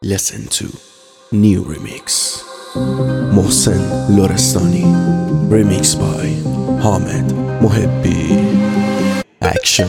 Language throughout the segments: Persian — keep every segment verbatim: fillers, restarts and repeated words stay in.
Listen to new remix محسن لرستانی remix by حامد محبی action.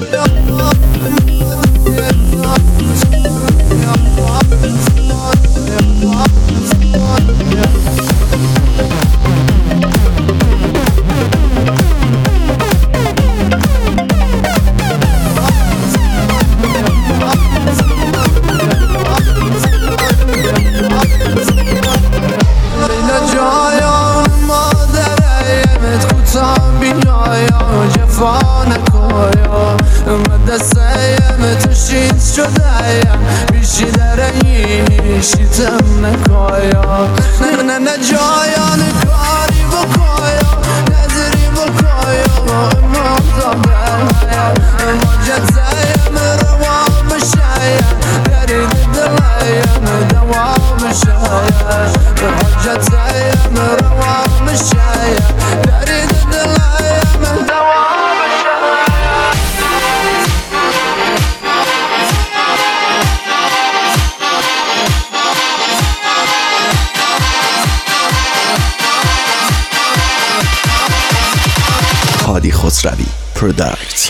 شدایم بیشی درنی شیتم نکایا نه نه جایان کاری بکایا نظری بکایا امام زاگایا ماجد زیم روام شایم درید دلایم دوام شایم ماجد زیم روام شایم درید دلایم دوام شایم. هادی خسروی پروداکت.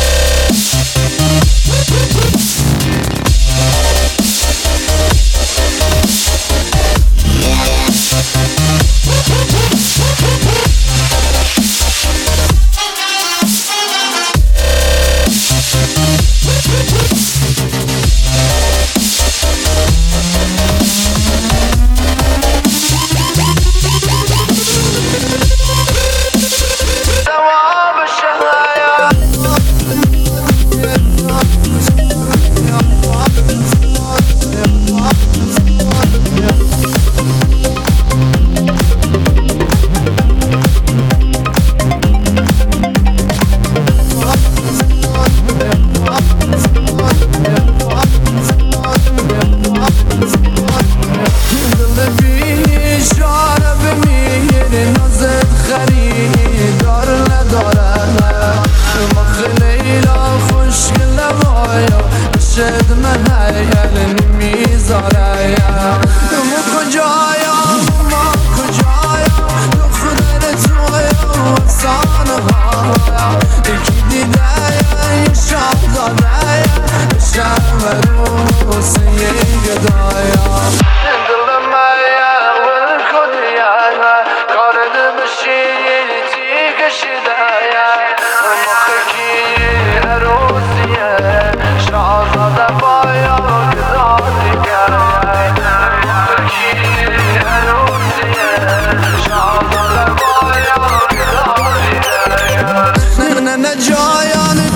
شد من هیل نمیذارم ما کجایم ما کجایم دختر تویم افسانه هایم یکی دیده‌یم شاهزاده‌یم شرم روسه گدایم دل من ول کنیم کارد بشین تی کشیده‌یم مخکی عروسیه شاهزاده بایا گدازی کرد مخکی عروسیه شاهزاده بایا گدازی کرد نه نه جایان